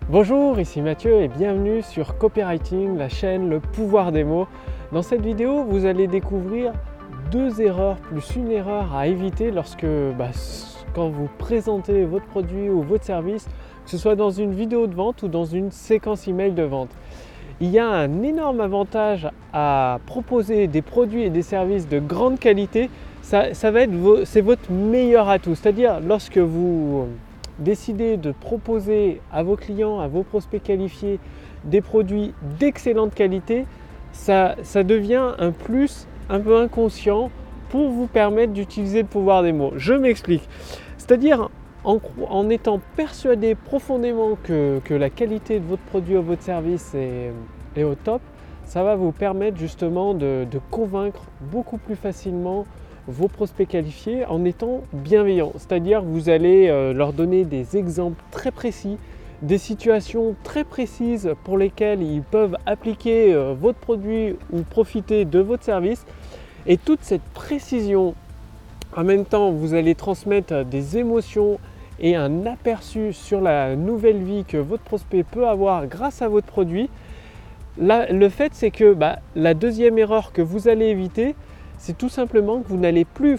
Bonjour, ici Mathieu et bienvenue sur Copywriting, la chaîne Le pouvoir des mots. Dans cette vidéo, vous allez découvrir deux erreurs plus une erreur à éviter quand vous présentez votre produit ou votre service, que ce soit dans une vidéo de vente ou dans une séquence email de vente. Il y a un énorme avantage à proposer des produits et des services de grande qualité. C'est votre meilleur atout, c'est-à-dire lorsque vous décidez de proposer à vos clients, à vos prospects qualifiés des produits d'excellente qualité, ça devient un plus un peu inconscient pour vous permettre d'utiliser le pouvoir des mots. Je m'explique. C'est-à-dire en étant persuadé profondément que la qualité de votre produit ou votre service est au top, ça va vous permettre justement de convaincre beaucoup plus facilement vos prospects qualifiés en étant bienveillant. C'est-à-dire que vous allez leur donner des exemples très précis, des situations très précises pour lesquelles ils peuvent appliquer votre produit ou profiter de votre service. Et toute cette précision, en même temps, vous allez transmettre des émotions et un aperçu sur la nouvelle vie que votre prospect peut avoir grâce à votre produit. Là, le fait, c'est que la deuxième erreur que vous allez éviter, c'est tout simplement que vous n'allez plus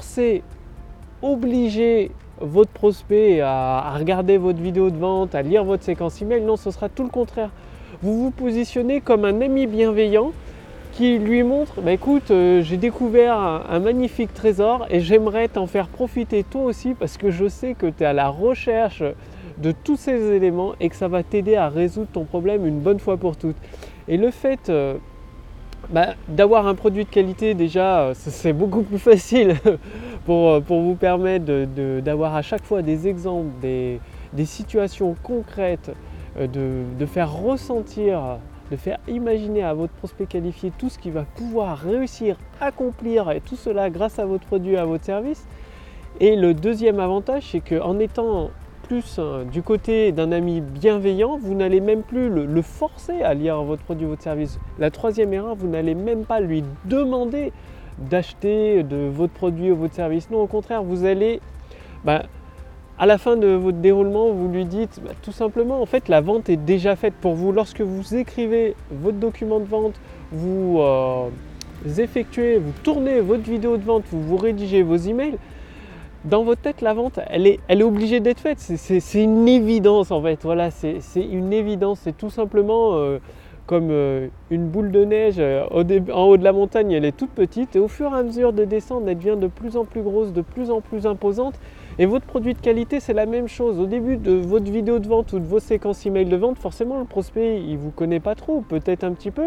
obliger votre prospect à regarder votre vidéo de vente, à lire votre séquence email. Non, ce sera tout le contraire. Vous vous positionnez comme un ami bienveillant qui lui montre, écoute, j'ai découvert un magnifique trésor et j'aimerais t'en faire profiter toi aussi parce que je sais que tu es à la recherche de tous ces éléments et que ça va t'aider à résoudre ton problème une bonne fois pour toutes. Et le fait d'avoir un produit de qualité, déjà, c'est beaucoup plus facile pour vous permettre d'avoir à chaque fois des exemples, des situations concrètes, de faire ressentir, de faire imaginer à votre prospect qualifié tout ce qu'il va pouvoir réussir à accomplir, et tout cela grâce à votre produit, à votre service. Et le deuxième avantage, c'est qu'en étant plus du côté d'un ami bienveillant, vous n'allez même plus le forcer à lire votre produit, votre service. La troisième erreur, vous n'allez même pas lui demander d'acheter de votre produit ou votre service. Non, au contraire, vous allez, à la fin de votre déroulement, vous lui dites tout simplement, en fait, la vente est déjà faite pour vous. Lorsque vous écrivez votre document de vente, vous tournez votre vidéo de vente, vous rédigez vos emails, dans votre tête, la vente, elle est obligée d'être faite. C'est une évidence en fait. Voilà, c'est une évidence. C'est tout simplement comme une boule de neige en haut de la montagne, elle est toute petite. Et au fur et à mesure de descendre, elle devient de plus en plus grosse, de plus en plus imposante. Et votre produit de qualité, c'est la même chose. Au début de votre vidéo de vente ou de vos séquences email de vente, forcément, le prospect, il ne vous connaît pas trop, peut-être un petit peu.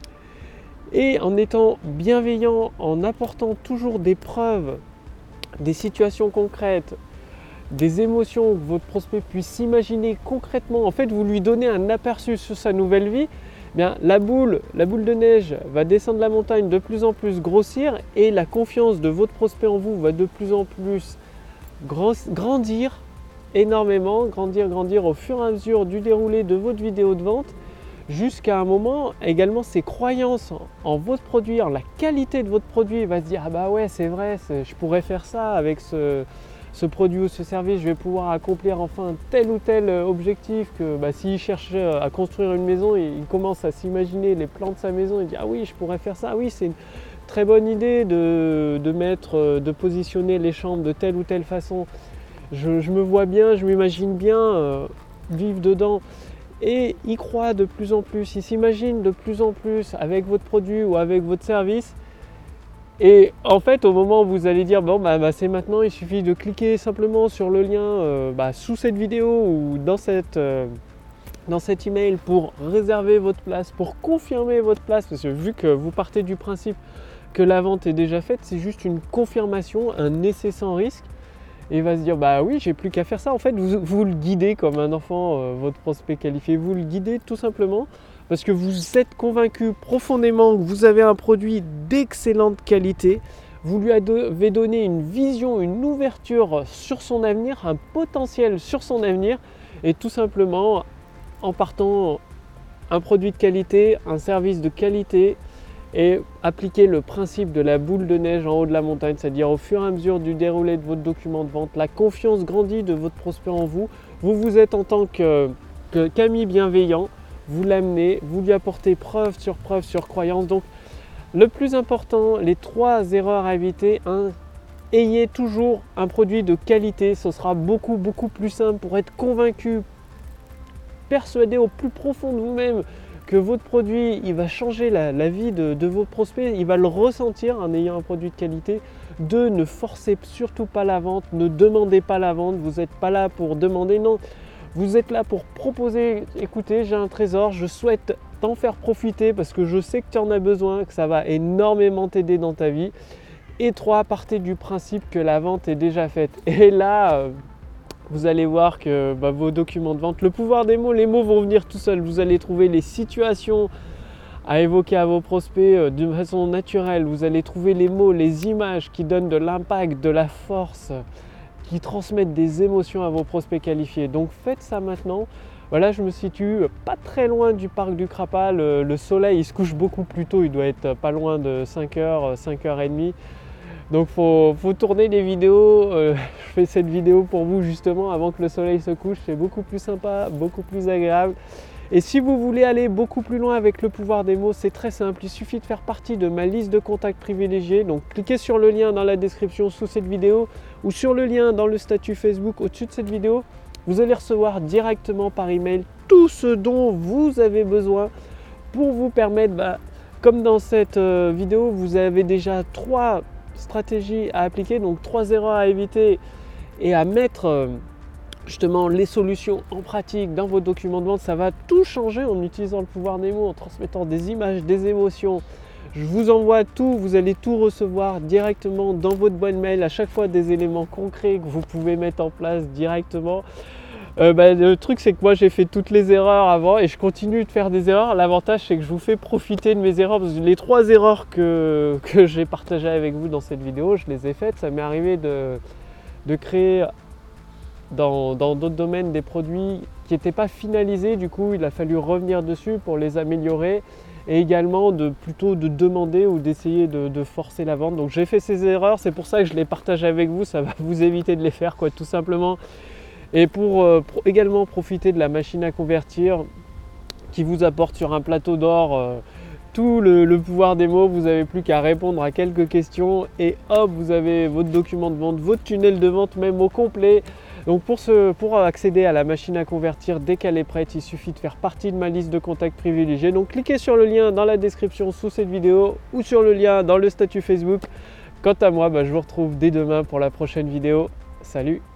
Et en étant bienveillant, en apportant toujours des preuves, des situations concrètes, des émotions que votre prospect puisse s'imaginer concrètement, en fait vous lui donnez un aperçu sur sa nouvelle vie, la boule de neige va descendre la montagne, de plus en plus grossir, et la confiance de votre prospect en vous va de plus en plus grandir énormément, grandir au fur et à mesure du déroulé de votre vidéo de vente, jusqu'à un moment également ses croyances en votre produit, en la qualité de votre produit. Il va se dire ouais, c'est vrai, je pourrais faire ça avec ce produit ou ce service, je vais pouvoir accomplir enfin tel ou tel objectif. Que s'il cherche à construire une maison, il commence à s'imaginer les plans de sa maison, il dit ah oui, je pourrais faire ça, ah oui, c'est une très bonne idée de positionner les chambres de telle ou telle façon, je me vois bien, je m'imagine bien vivre dedans. Et il croit de plus en plus, il s'imagine de plus en plus avec votre produit ou avec votre service. Et en fait, au moment où vous allez dire c'est maintenant, il suffit de cliquer simplement sur le lien sous cette vidéo ou dans cet email pour réserver votre place, pour confirmer votre place, parce que vu que vous partez du principe que la vente est déjà faite, c'est juste une confirmation, un essai sans risque. Et il va se dire oui, j'ai plus qu'à faire ça. En fait, vous le guidez comme un enfant, votre prospect qualifié, vous le guidez tout simplement parce que vous êtes convaincu profondément que vous avez un produit d'excellente qualité. Vous lui avez donné une vision, une ouverture sur son avenir, un potentiel sur son avenir, et tout simplement en partant un produit de qualité, un service de qualité, et appliquer le principe de la boule de neige en haut de la montagne, c'est-à-dire au fur et à mesure du déroulé de votre document de vente, la confiance grandit de votre prospect en vous. Vous êtes en tant que qu'ami bienveillant, vous l'amenez, vous lui apportez preuve sur croyance. Donc le plus important, les 3 erreurs à éviter, ayez toujours un produit de qualité, ce sera beaucoup plus simple pour être convaincu, persuadé au plus profond de vous-même que votre produit il va changer la vie de vos prospects, il va le ressentir en ayant un produit de qualité. 2, ne forcez surtout pas la vente, ne demandez pas la vente, vous n'êtes pas là pour demander, non, vous êtes là pour proposer, écoutez, j'ai un trésor, je souhaite t'en faire profiter parce que je sais que tu en as besoin, que ça va énormément t'aider dans ta vie. Et 3, partez du principe que la vente est déjà faite. Et là, vous allez voir que vos documents de vente, le pouvoir des mots, les mots vont venir tout seuls. Vous allez trouver les situations à évoquer à vos prospects d'une façon naturelle. Vous allez trouver les mots, les images qui donnent de l'impact, de la force, qui transmettent des émotions à vos prospects qualifiés. Donc faites ça maintenant. Voilà, je me situe pas très loin du parc du Crapa. Le soleil il se couche beaucoup plus tôt, il doit être pas loin de 5h, 5h30. Donc faut tourner les vidéos. Je fais cette vidéo pour vous justement avant que le soleil se couche. C'est beaucoup plus sympa, beaucoup plus agréable. Et si vous voulez aller beaucoup plus loin avec le pouvoir des mots, c'est très simple. Il suffit de faire partie de ma liste de contacts privilégiés. Donc cliquez sur le lien dans la description sous cette vidéo ou sur le lien dans le statut Facebook au-dessus de cette vidéo. Vous allez recevoir directement par email tout ce dont vous avez besoin pour vous permettre, comme dans cette vidéo, vous avez déjà 3 stratégies à appliquer, donc 3 erreurs à éviter et à mettre justement les solutions en pratique dans vos documents de vente. Ça va tout changer en utilisant le pouvoir des mots, en transmettant des images, des émotions. Je vous envoie tout, vous allez tout recevoir directement dans votre boîte mail, à chaque fois des éléments concrets que vous pouvez mettre en place directement. Le truc c'est que moi j'ai fait toutes les erreurs avant et je continue de faire des erreurs. L'avantage c'est que je vous fais profiter de mes erreurs, parce que les 3 erreurs que j'ai partagées avec vous dans cette vidéo, je les ai faites. Ça m'est arrivé de créer dans d'autres domaines des produits qui n'étaient pas finalisés, du coup il a fallu revenir dessus pour les améliorer, et également plutôt de demander ou d'essayer de forcer la vente. Donc j'ai fait ces erreurs, c'est pour ça que je les partage avec vous, ça va vous éviter de les faire tout simplement. Et pour également profiter de la machine à convertir qui vous apporte sur un plateau d'or tout le pouvoir des mots, vous n'avez plus qu'à répondre à quelques questions et hop, vous avez votre document de vente, votre tunnel de vente même au complet. Donc pour accéder à la machine à convertir dès qu'elle est prête, il suffit de faire partie de ma liste de contacts privilégiés. Donc cliquez sur le lien dans la description sous cette vidéo ou sur le lien dans le statut Facebook. Quant à moi, je vous retrouve dès demain pour la prochaine vidéo. Salut!